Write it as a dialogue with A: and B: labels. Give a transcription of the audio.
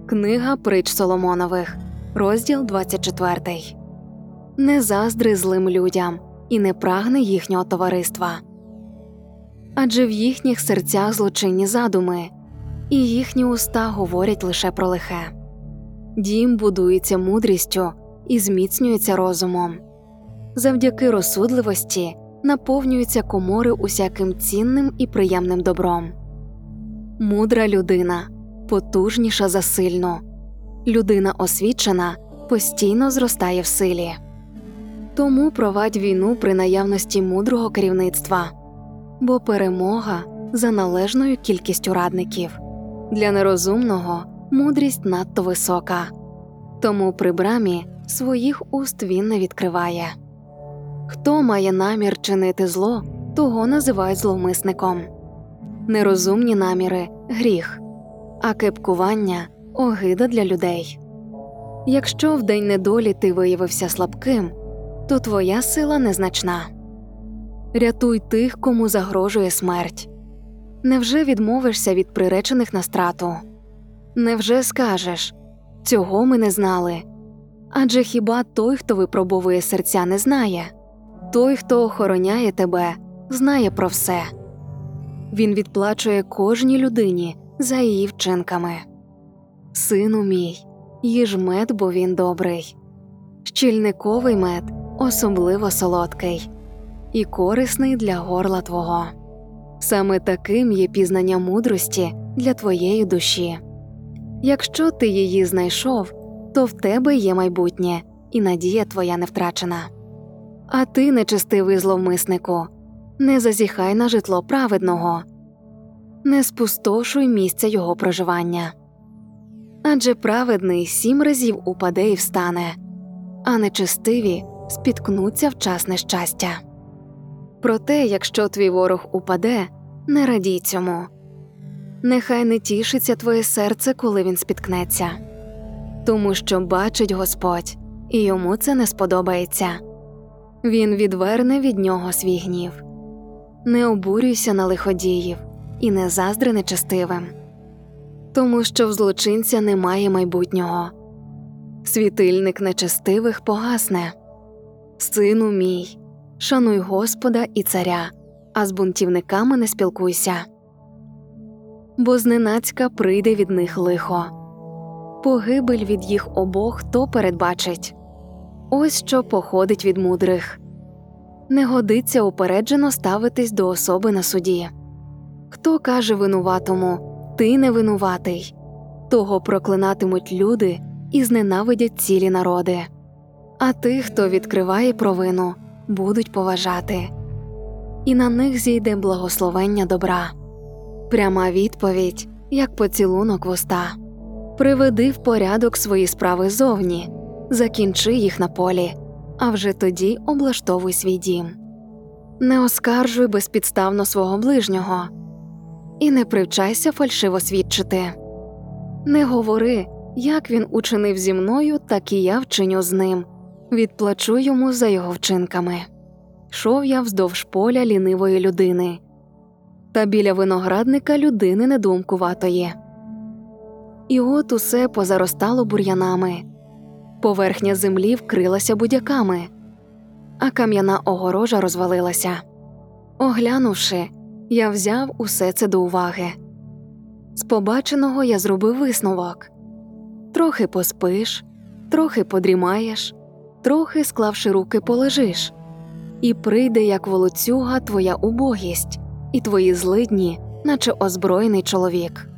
A: Книга Притч Соломонових, розділ 24. Не заздри злим людям і не прагни їхнього товариства. Адже в їхніх серцях злочинні задуми, і їхні уста говорять лише про лихе. Дім будується мудрістю і зміцнюється розумом. Завдяки розсудливості наповнюються комори усяким цінним і приємним добром. Мудра людина потужніша за сильну. Людина освічена постійно зростає в силі. Тому провадь війну при наявності мудрого керівництва, бо перемога за належною кількістю радників. Для нерозумного мудрість надто висока, тому при брамі своїх уст він не відкриває. Хто має намір чинити зло, того називають зловмисником. Нерозумні наміри – гріх, а кепкування – огида для людей. Якщо в день недолі ти виявився слабким, то твоя сила незначна. Рятуй тих, кому загрожує смерть. Невже відмовишся від приречених на страту? Невже скажеш «цього ми не знали»? Адже хіба той, хто випробовує серця, не знає? Той, хто охороняє тебе, знає про все. Він відплачує кожній людині за її вчинками. Сину мій, їж мед, бо він добрий. Щільниковий мед особливо солодкий і корисний для горла твого. Саме таким є пізнання мудрості для твоєї душі. Якщо ти її знайшов, то в тебе є майбутнє, і надія твоя не втрачена. А ти, нечестивий зловмиснику, не зазіхай на житло праведного, не спустошуй місця його проживання. Адже праведний 7 разів упаде і встане, а нечестиві спіткнуться в час нещастя. Проте, якщо твій ворог упаде, не радій цьому. Нехай не тішиться твоє серце, коли він спіткнеться. Тому що бачить Господь, і йому це не сподобається. Він відверне від нього свій гнів. Не обурюйся на лиходіїв і не заздри нечестивим. Тому що в злочинця немає майбутнього. Світильник нечестивих погасне. Сину мій, шануй Господа і царя, а з бунтівниками не спілкуйся. Бо зненацька прийде від них лихо. Погибель від їх обох хто передбачить? Ось що походить від мудрих. Не годиться упереджено ставитись до особи на суді. Хто каже винуватому «ти не винуватий», того проклинатимуть люди і зненавидять цілі народи. А тих, хто відкриває провину, будуть поважати. І на них зійде благословення добра. Пряма відповідь, як поцілунок в уста. Приведи в порядок свої справи зовні, закінчи їх на полі, а вже тоді облаштовуй свій дім. Не оскаржуй безпідставно свого ближнього і не привчайся фальшиво свідчити. Не говори, як він учинив зі мною, так і я вчиню з ним, відплачу йому за його вчинками. Йшов я вздовж поля лінивої людини, та біля виноградника людини недумкуватої. І от усе позаростало бур'янами, поверхня землі вкрилася будяками, а кам'яна огорожа розвалилася. Оглянувши, я взяв усе це до уваги. З побаченого я зробив висновок. Трохи поспиш, трохи подрімаєш, трохи, склавши руки, полежиш. І прийде, як волоцюга, твоя убогість, і твої злидні, наче озброєний чоловік.